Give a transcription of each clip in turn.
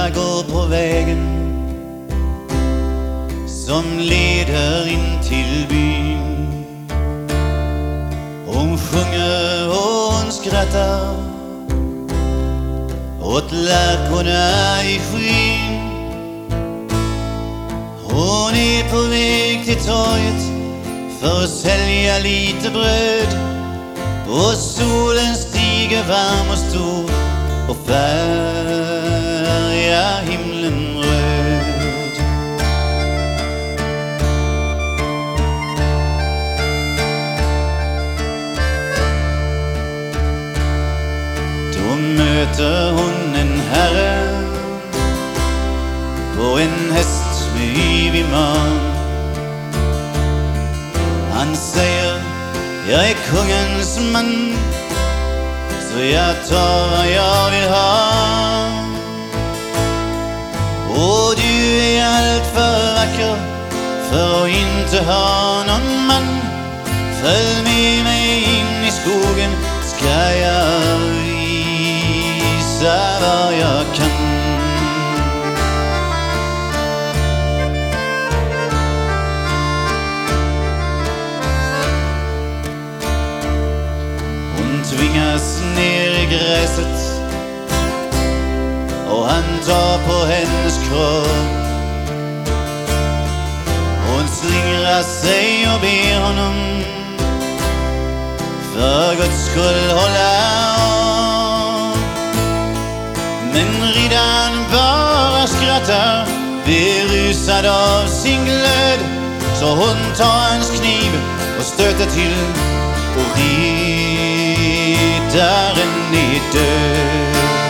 jag går på vägen som leder in till byn. Hon sjunger och hon skrattar åt lärkorna i skyn. Hon är på väg till torget för att sälja lite bröd, och solen stiger varm och stor och färgar himlen röd. Då möter hon en herre på en häst med yvig man. Han säger: jag är kungens man, så jag tar vad jag vill ha. Och du är allt för vacker för att inte ha någon man. Följ med mig in i skogen, ska jag visa vad jag kan. Tvingas ner i gräset och han tar på hennes kropp. Hon slingrar sig och ber honom för Guds skull hålla av. Men riddaren bara skrattar, berusad av sin glöd. Så hon tar hans kniv och stöter till, och riddaren är död.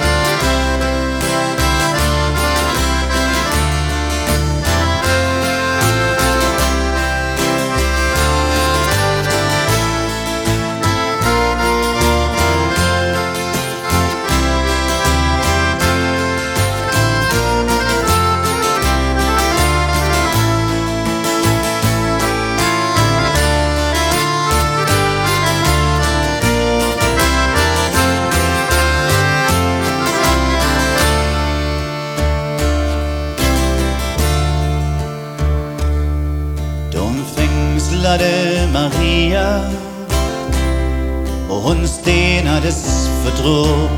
Maria, och hon stenades för dråp.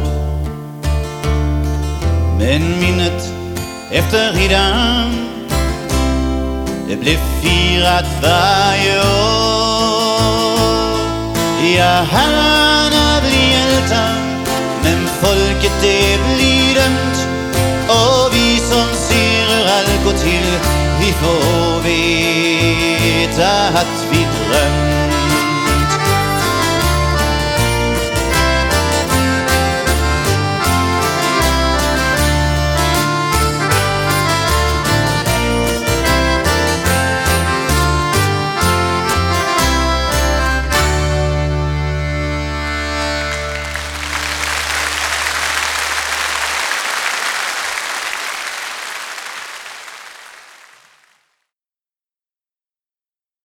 Men minnet efter riddaren, det blev firat varje år. Ja, herrarna blir hjältar, men folket det blir dömt. Och vi som ser hur allt går till, vi får veta att vi drömt.